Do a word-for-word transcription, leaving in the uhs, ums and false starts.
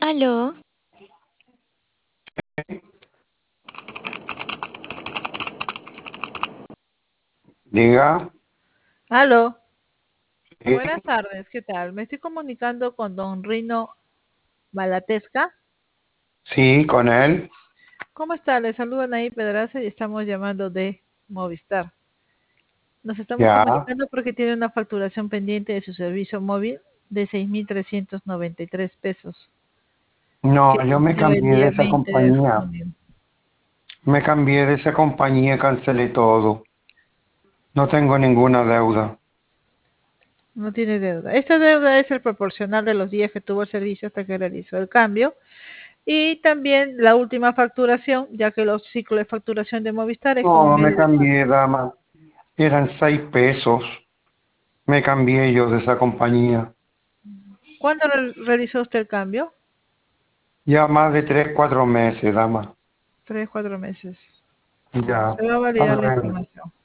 Aló, Diga, Aló, eh, buenas tardes, ¿qué tal? Me estoy comunicando con don Rino Malatesca. sí, con él, ¿Cómo está? Le saludan ahí Pedraza y estamos llamando de Movistar. Nos estamos ya. comunicando porque tiene una facturación pendiente de su servicio móvil de seis mil trescientos noventa y tres pesos, que No, yo me venció el cambié de día esa veinte de compañía, junio. me cambié de esa compañía, cancelé todo, no tengo ninguna deuda. No tiene deuda. Esta deuda es el proporcional de los días que tuvo el servicio hasta que realizó el cambio. Y también la última facturación, ya que los ciclos de facturación de Movistar es con No, me medio de cambié, dama, eran seis pesos, me cambié yo de esa compañía, ¿Cuándo re- realizó usted el cambio? ya más de tres, cuatro meses, dama, Tres, cuatro meses. ya. Se va a A validar la ver, información.